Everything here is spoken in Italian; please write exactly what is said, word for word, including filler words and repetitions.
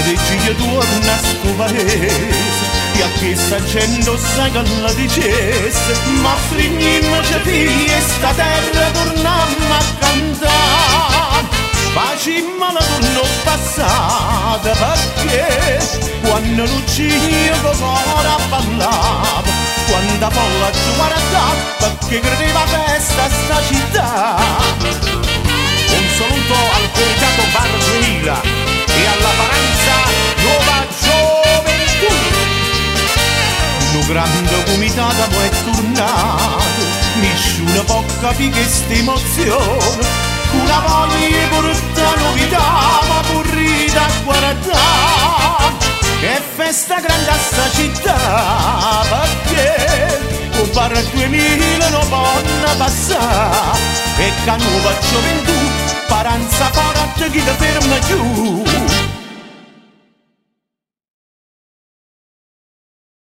dici che torna a sto paese e a che sta gente sai che la dicesse ma stringiamo c'è figli e sta terra torniamo a cantare facciamo la torno passata perché quando Lucia cosa ballava quando folla ci guardava perché credeva festa sta città un saluto al comitato Bar duemila e alla Faranza Nuova Gioventù un grande comitato poi è tornato nessuno può capire che sta emozione una voglia porta novità ma purrita a guardare che festa grande a sta città perché un bar duemila non può passare e che nuova gioventù paranza forte chi ti ferma giù